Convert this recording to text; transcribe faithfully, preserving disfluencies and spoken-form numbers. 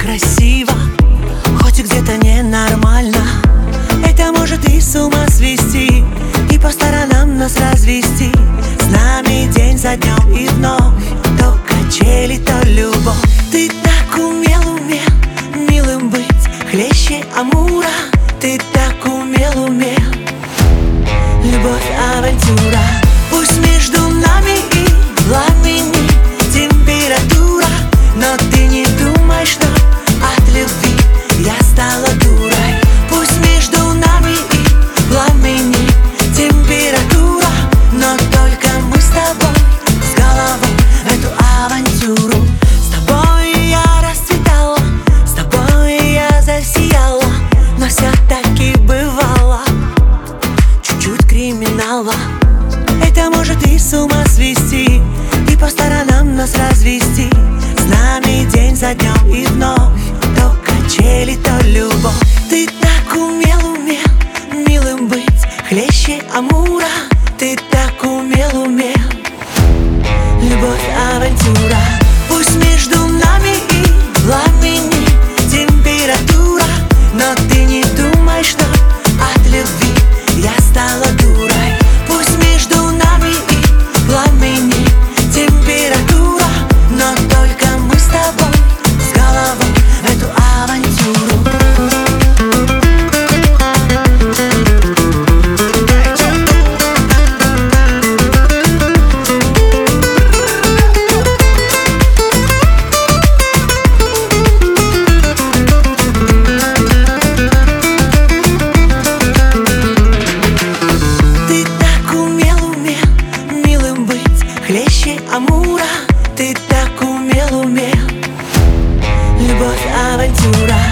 красиво, хоть и где-то ненормально. Это может и с ума свести, и по сторонам нас развести. С нами день за днем и вновь то качели, то любовь. Ты так умел, умел милым быть, хлеще Амура. Ты так умел, умел. Любовь, авантюра. Пусть между нами и пламени температура, но ты не думай, что от любви я стала дурой. Пусть между нами и пламени температура, но только мы с тобой, с головой в эту авантюру. С тобой я расцветала, с тобой я засияла, но все-таки бывало чуть-чуть криминала. Это может и с ума свести, и по сторонам нас развести. С нами день за днем и вновь то качели, то любовь. Ты так умел, умел милым быть, хлеще Амура. Ты так умел, умел. Любовь, авантюра. Пусть между нами и пламени температура, но ты не думай, что от любви я стала дурой. Пусть между нами и пламени температура, но только мы с тобой, с головой в эту авантюру. Хлеще Амура. Ты так умел, умел. Любовь, авантюра.